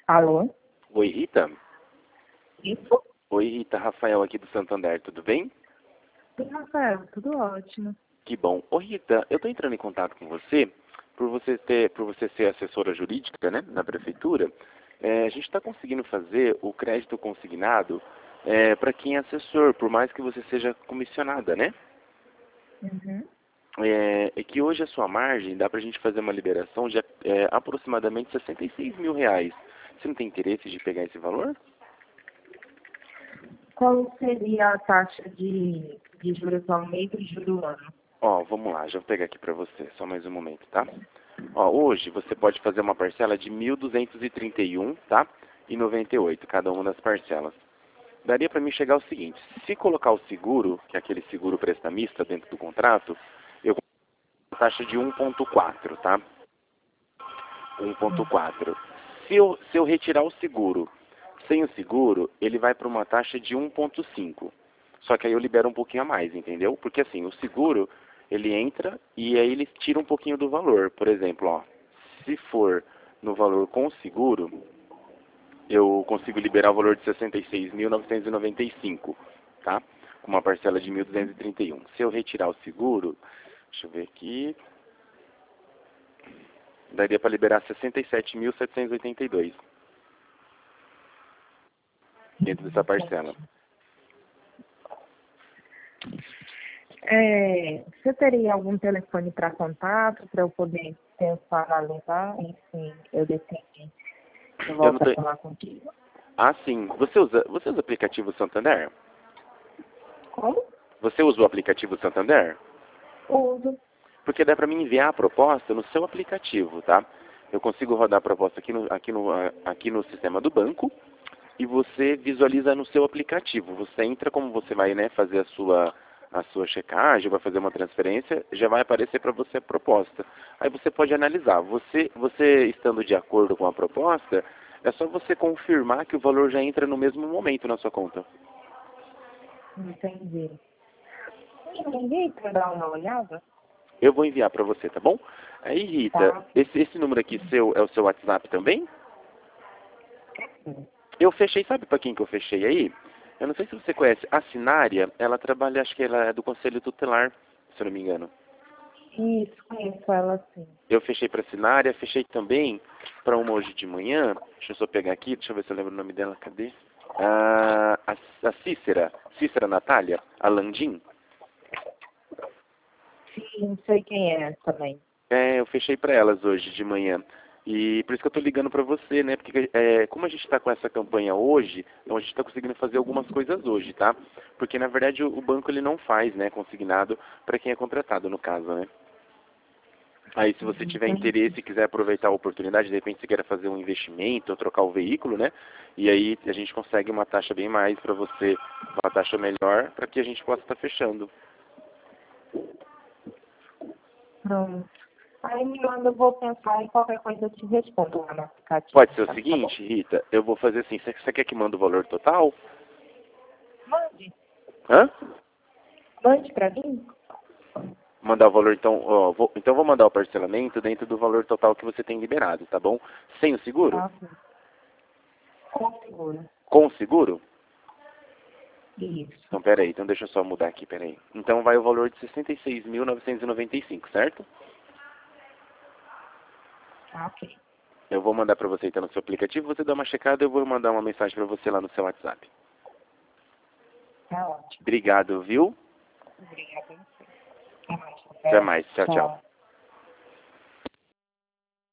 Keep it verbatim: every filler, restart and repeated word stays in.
Alô? Oi, Rita. Isso? Oi, Rita. Rafael aqui do Santander, tudo bem? Sim, Rafael, tudo ótimo. Que bom. Ô, Rita, eu estou entrando em contato com você por você ter, por você ser assessora jurídica, né, na prefeitura. É, a gente está conseguindo fazer o crédito consignado é, para quem é assessor, por mais que você seja comissionada, né? Uhum. É, é que hoje a sua margem dá para a gente fazer uma liberação de é, aproximadamente sessenta e seis mil reais. Você não tem interesse de pegar esse valor? Qual seria a taxa de, de juros ao mês e juros do ano? Ó, vamos lá, já vou pegar aqui para você, só mais um momento, tá? Ó, hoje você pode fazer uma parcela de mil duzentos e trinta e um, tá? E noventa e oito, cada uma das parcelas. Daria para mim chegar ao seguinte, se colocar o seguro, que é aquele seguro prestamista dentro do contrato, eu coloco a taxa de um ponto quatro, tá? um ponto quatro. Se eu, se eu retirar o seguro, sem o seguro, ele vai para uma taxa de um ponto cinco. Só que aí eu libero um pouquinho a mais, entendeu? Porque assim, o seguro, ele entra e aí ele tira um pouquinho do valor. Por exemplo, ó, se for no valor com seguro, eu consigo liberar o valor de sessenta e seis mil novecentos e noventa e cinco, tá? Com uma parcela de mil duzentos e trinta e um. Se eu retirar o seguro, deixa eu ver aqui, daria para liberar sessenta e sete mil setecentos e oitenta e dois dentro dessa parcela. É, você teria algum telefone para contato, para eu poder pensar, analisar, enfim, eu decidi. Eu Eu não volto a tô... falar contigo. Ah, sim. Você usa, você usa o aplicativo Santander? Como? Você usa o aplicativo Santander? Uso. Porque dá para mim enviar a proposta no seu aplicativo, tá? Eu consigo rodar a proposta aqui no, aqui no, aqui no sistema do banco e você visualiza no seu aplicativo. Você entra como você vai, né, fazer a sua a sua checagem, vai fazer uma transferência, já vai aparecer para você a proposta. Aí você pode analisar. Você, você estando de acordo com a proposta, é só você confirmar que o valor já entra no mesmo momento na sua conta. Entendi. Entendi para dar uma olhada? Eu vou enviar para você, tá bom? Aí, Rita, Tá. esse, esse número aqui seu é o seu WhatsApp também? Eu fechei, sabe para quem que eu fechei aí? Eu não sei se você conhece. A Sinária, ela trabalha, acho que ela é do Conselho Tutelar, se eu não me engano. Isso, conheço ela sim. Eu fechei para a Sinária, fechei também para uma hoje de manhã. Deixa eu só pegar aqui, deixa eu ver se eu lembro o nome dela, cadê? Ah, a, a Cícera, Cícera Natália, a Landim. Sim, não sei quem é também. É, eu fechei para elas hoje de manhã. E por isso que eu estou ligando para você, né? Porque é, como a gente está com essa campanha hoje, então a gente está conseguindo fazer algumas coisas hoje, tá? Porque na verdade o, o banco ele não faz, né? Consignado para quem é contratado, no caso, né? Aí se você tiver Entendi. interesse e quiser aproveitar a oportunidade, de repente você queira fazer um investimento ou trocar o veículo, né? E aí a gente consegue uma taxa bem mais para você, uma taxa melhor, para que a gente possa estar fechando. Pronto. Aí me manda, eu vou pensar e qualquer coisa eu te respondo lá no aplicativo, Pode ser o tá, tá bom? seguinte, Rita, eu vou fazer assim, você você quer que manda o valor total? Mande. Hã? Mande pra mim? Mandar o valor, então, ó, vou, então vou mandar o parcelamento dentro do valor total que você tem liberado, tá bom? Sem o seguro? Tá, sim. Com seguro. Com o seguro? Isso. Então, peraí, então deixa eu só mudar aqui, peraí. Então vai o valor de sessenta e seis mil novecentos e noventa e cinco, certo? Tá, ok. Eu vou mandar pra você então no seu aplicativo, você dá uma checada, eu vou mandar uma mensagem pra você lá no seu WhatsApp. Tá ótimo. Obrigado, viu? Obrigada a você. Até mais, Até Rafael. mais, tchau, tchau. Tchau.